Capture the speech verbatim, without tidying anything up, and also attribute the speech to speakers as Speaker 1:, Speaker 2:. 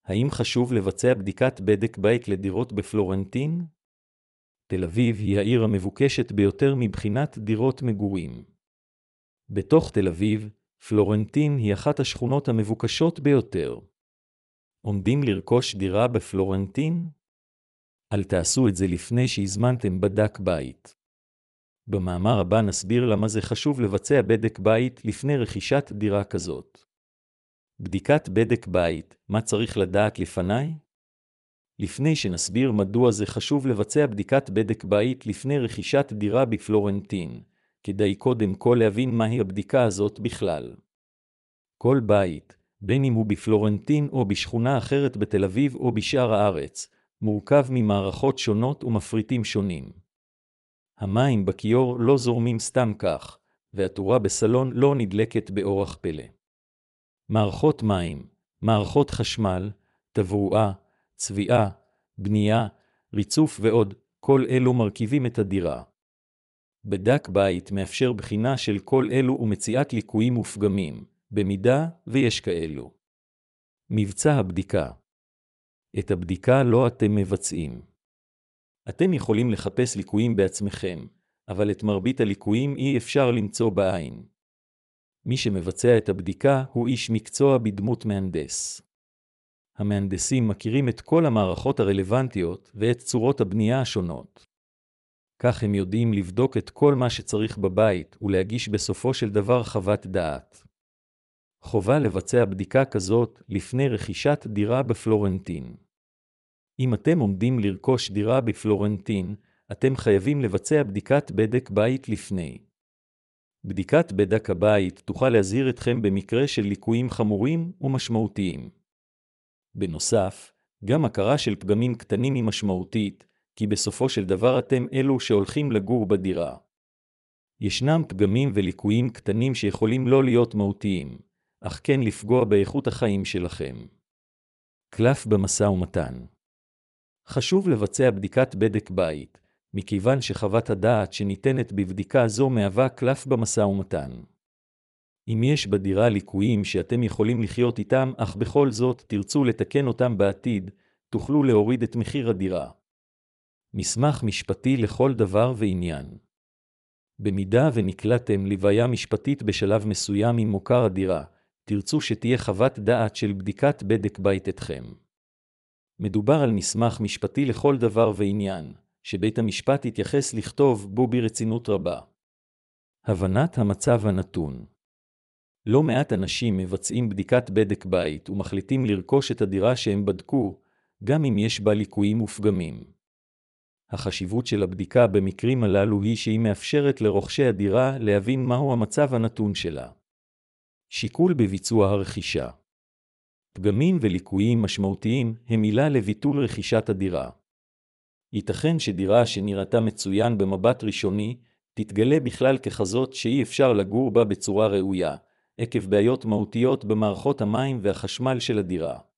Speaker 1: האם חשוב לבצע בדיקת בדק בית לדירות בפלורנטין? תל אביב היא העיר המבוקשת ביותר מבחינת דירות מגורים. בתוך תל אביב, פלורנטין היא אחת השכונות המבוקשות ביותר. עומדים לרכוש דירה בפלורנטין? אל תעשו את זה לפני שהזמנתם בדק בית. במאמר הבא נסביר למה זה חשוב לבצע בדק בית לפני רכישת דירה כזאת. בדיקת בדק בית, מה צריך לדעת לפני? לפני שנסביר מדוע זה חשוב לבצע בדיקת בדק בית לפני רכישת דירה בפלורנטין, כדאי קודם כל להבין מהי הבדיקה הזאת בכלל. כל בית, בין אם הוא בפלורנטין או בשכונה אחרת בתל אביב או בשאר הארץ, מורכב ממערכות שונות ומפריטים שונים. המים בכיור לא זורמים סתם כך, והתאורה בסלון לא נדלקת באורח פלא. מערכות מים, מערכות חשמל, תברואה, צביעה, בנייה, ריצוף ועוד, כל אלו מרכיבים את הדירה. בדק בית מאפשר בחינה של כל אלו ומציאת ליקויים ופגמים, במידה ויש כאלו. מבצע הבדיקה. את הבדיקה לא אתם מבצעים. אתם יכולים לחפש ליקויים בעצמכם, אבל את מרבית הליקויים אי אפשר למצוא בעין. מי שמבצע את הבדיקה הוא איש מקצוע בדמות מהנדס. המהנדסים מכירים את כל המערכות הרלוונטיות ואת צורות הבנייה השונות. כך הם יודעים לבדוק את כל מה שצריך בבית ולהגיש בסופו של דבר חוות דעת. חובה לבצע בדיקה כזאת לפני רכישת דירה בפלורנטין. אם אתם עומדים לרכוש דירה בפלורנטין, אתם חייבים לבצע בדיקת בדק בית לפני. בדיקת בדק הבית תוכל להזהיר אתכם במקרה של ליקויים חמורים ומשמעותיים. בנוסף, גם הכרה של פגמים קטנים היא משמעותית, כי בסופו של דבר אתם אלו שהולכים לגור בדירה. ישנם פגמים וליקויים קטנים שיכולים לא להיות מהותיים, אך כן לפגוע באיכות החיים שלכם. קלף במשא ומתן. חשוב לבצע בדיקת בדק בית, מכיוון שחוות הדעת שניתנת בבדיקה זו מהווה קלף במשא ומתן. אם יש בדירה ליקויים שאתם יכולים לחיות איתם, אך בכל זאת תרצו לתקן אותם בעתיד, תוכלו להוריד את מחיר הדירה. מסמך משפטי לכל דבר ועניין. במידה ונקלעתם לבעיה משפטית בשלב מסוים עם מוכר הדירה, תרצו שתהיה חוות דעת של בדיקת בדק בית אתכם. מדובר על מסמך משפטי לכל דבר ועניין, שבית המשפט יתייחס לכתוב בו ברצינות רבה. הבנת המצב הנתון. לא מעט אנשים מבצעים בדיקת בדק בית ומחליטים לרכוש את הדירה שהם בדקו, גם אם יש בה ליקויים ופגמים. החשיבות של הבדיקה במקרים הללו היא שהיא מאפשרת לרוכשי הדירה להבין מהו המצב הנתון שלה. שיקול בביצוע הרכישה. פגמים וליקויים משמעותיים הם עילה לביטול רכישת הדירה. ייתכן שדירה שנראתה מצוין במבט ראשוני, תתגלה בכלל ככזאת שאי אפשר לגור בה בצורה ראויה, עקב בעיות מהותיות במערכות המים והחשמל של הדירה.